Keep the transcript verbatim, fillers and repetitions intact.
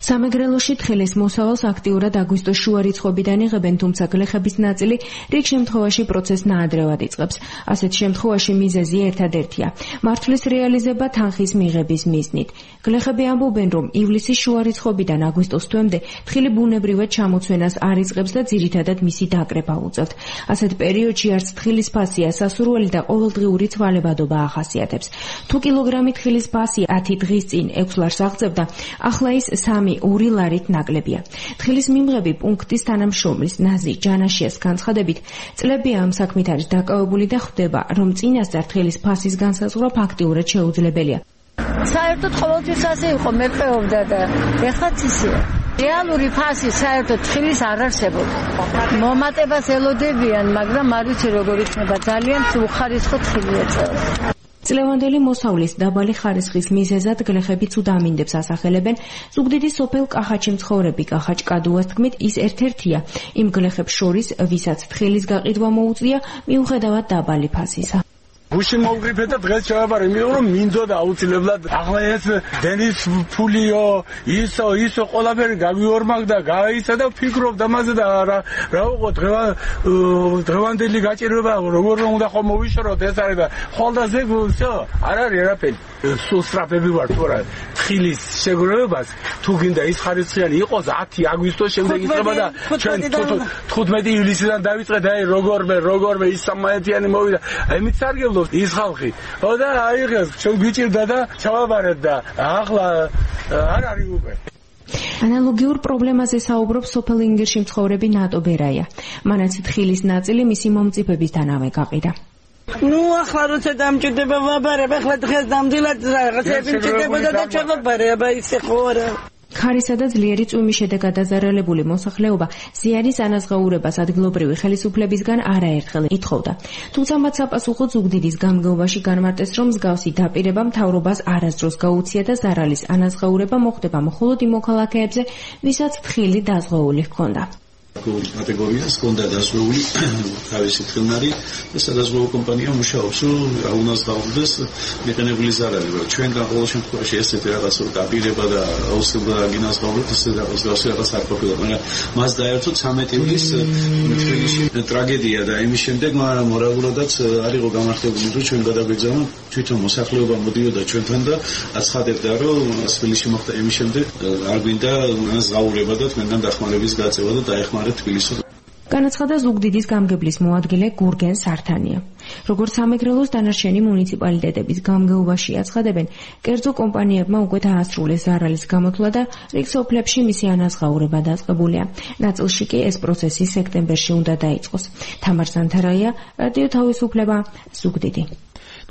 სამეგრელოში თხილის მოსავალს აქტიურად აგვისტოს შუა რიცხვებიდან იღებენ, თუმცა გლეხების ნაწილი რიგ შემთხვევაში პროცესს ნაადრევად იწყებს. ასეთ შემთხვევაში მიზეზი ერთადერთია: მართლის რეალიზება თანხის მიღების მიზნით. გლეხები ამბობენ, რომ ივლისის შუა რიცხვებიდან აგვისტოს თვემდე თხილი ბუნებრივად ჩამოცვენას არ იწყებს და ძირითადად მისი დაკრება უწევთ. ასეთ პერიოდში არც თხილის ფასია სასურველი და ყოველდღიური ცვალებადობა ახასიათებს. თუ კილოგრამი თხილის ფასი ათი დღის წინ ექვს ლარს აღწევდა, ახლა ის სამი ორი ლარით ნაკლებია. თხილის მიმღები პუნქტის თანამშრომლის ნაზი ჯანაშიას განცხადებით, წლები ამ საქმით არის დაკავებული და ხვდება, რომ წინასწარ თხილის ფასის განსაზღვრა ფაქტიურად შეუძლებელია. საერთოდ ყოველთვის ასე იყო, მეპეობდა და ეხლაც ისეა. რეალური ფასი საერთოდ თხილის არ არსებობს. მომატებას ელოდებიან, მაგრამ არ ვიცი როგორ იქნება, ძალიან უხარისხო თხილი ეწევს. წლევანდელი მოსავლის დაბალი ხარისხის მიზეზად გლეხები ცუდ ამინდებს ასახელებენ. ზუგდიდის სოფელ კახაჩი მცხოვრები კახაჭ კადუას თქმით, ის ერთ-ერთია იმ გლეხებს შორის, ვისაც თხილის გაყიდვა მოუწია მიუხედავად დაბალი ფასისა. გუში მოვგრიფე და დღეს შევაბარე, მიიღო რომ მინდოდა აუცილებლად. ახლა ეს დენის ფულიო, ისო, ისო ყველაფერი გავიორმაგდა, გაიცა და ვფიქრობ დამაზე და რა რა უყო დღევანდელი გაჭირვება როგორ უნდა ხომ მოვიშოროთ ეს არის და ხოლდაზე ვსო, არ არის არაფერი. სულ სტრაფები ვარ თუ არა თხილის შეგროვებას, თუ გინდა ის ხარისხიანი იყოს ათი აგვისტოს შემდეგ იწყება და ჩვენ თხუთმეტი ივლისიდან დავიწყეთ, აი როგორმე, როგორმე ის სამაეთიანი მოვიდა. აი მით სარგებლო ის ხალხი. ო და აიღეს, ჩვენ გვიჭირდა და ჩავაბარეთ და ახლა არ არის უკვე. ანალოგიურ პრობლემაზე საუბრობს სოფელ ინგერში მცხოვრები ნატო ბერაია. მანაც თხილის ნაწილი მისი მომწიფებისთანავე გაყიდა. ნუ ახლა როცა დამჭირდება ვაბარებ, ახლა დღეს ნამდვილად რაღაცები მჭირდებოდა და ჩავაბარე, აბა ისე ხო არა. ხარისა და ძლიერი წვიმის შედეგად დაზარალებული მოსახლეობა ზიანის ანაზღაურებას ადგილობრივი ხელისუფლებისგან არაერთხელ ითხოვდა. თუმცა მათ საპასუხოდ ზუგდიდის გამგეობაში განმარტეს, რომ მსგავსი დაპირება მთავრობას არასდროს გაუწია და ზარალის ანაზღაურება მოხდება მხოლოდ იმ მოქალაქეებზე, ვისაც თხილი დაზღვეული ჰქონდა. კატეგორიას ჰქონდა დაზღვეული თავისი თხილნარი და სადაზღვევო კომპანია მუშაობს, რომ რა უნდა დაუდგეს მიყენებული ზარალი. ჩვენგან ყოველ შემთხვევაში ესეთი რაღაც დაპირება და აუცილებლად აგინაზღაუროთ, ესეთი რაღაც გავსი რაღაც არ ყოფილა, მაგრამ მას დაერთო ცამეტი ივლის თბილისში ტრაგედია და იმის შემდეგ მაგრამ მორალურადაც არ იყო გამართებული, რომ ჩვენ გადაგვეძანა თვითონ მოსახლეობა მოდიოდა ჩვენთან და აცხადებდა, რომ თბილისში მოხდა იმის შემდეგ არ გვინდა ანაზღაურება და თქვენთან დახმარების გაწევა და დაეხმარეთ თბილისს. განაცხადა ზუგდიდის გამგებლის მოადგილე გურგენ სართანია. როგორც სამეგრელოს დანარჩენი მუნიციპალიტეტების გამგეობაში აცხადებენ, კერძო კომპანიებმა უკვე დაასრულეს ზარალის გამოთვლა და რიგ სოფლებში მისი ანაზღაურება დაწყებულია. ნაწილში კი ეს პროცესი სექტემბერში უნდა დაიწყოს. თამარ ზანთარაია, რადიო თავისუფლება, ზუგდიდი.